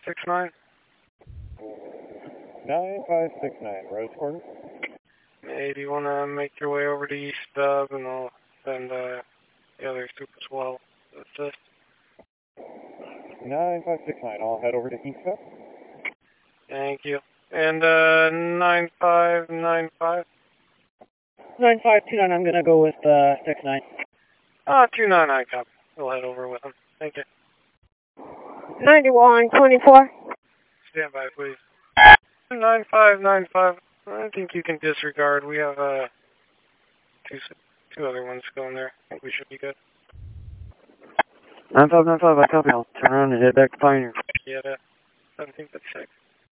9569. 9569, Rose Quarter. Hey, do you want to make your way over to East Dub, and I'll send the other Super Swell assist? 9569, I'll head over to East Dub. Thank you. And 9595? 9529, I'm going to go with 69. 299, copy. We'll head over with him. Thank you. 9124. Stand by, please. 9595. I think you can disregard. We have two other ones going there. I think we should be good. 9595, I copy. I'll turn around and head back to Pioneer. Yeah, 17th at 6.